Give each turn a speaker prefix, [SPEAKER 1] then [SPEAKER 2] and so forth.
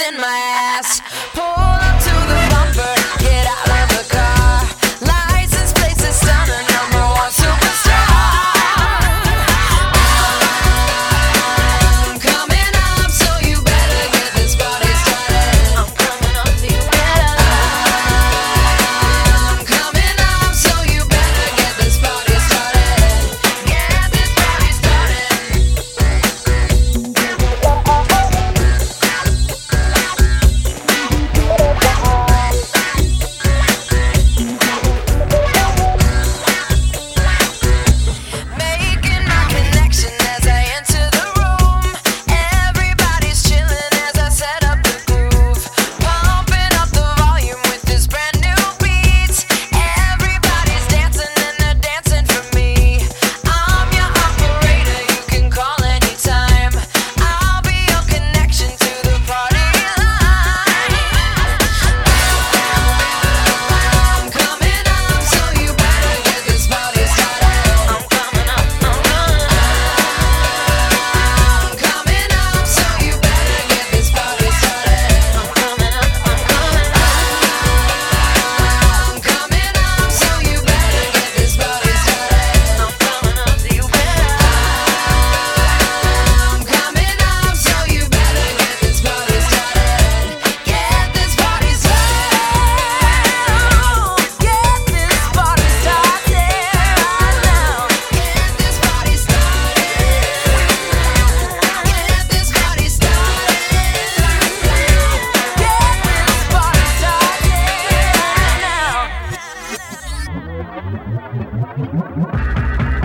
[SPEAKER 1] in my ass. Pull up to the bumper, get out of the car. License plates is stunning, number one superstar. I'm coming up, so you better get this party started. I'm coming up, so you better. I'm coming up, so you better get this party started. Get this party started. Making my connection as I enter the room. Everybody's chilling as I set up the groove. Pumping up the volume with this brand new beat. Everybody's dancing and they're dancing for me. I'm your operator, you can call anytime. I'll be your connection to the party line. I'm coming up, so you better get this party started. I'm coming up, I'm coming up, so you better get this party started. I'm coming up, I'm coming up, so you better get this party started. I'm coming up, so you better. I'm coming up, so you better get this party started. Get this party started. Get this party started right now. Get this party started. Get this party started. Get this party started right now.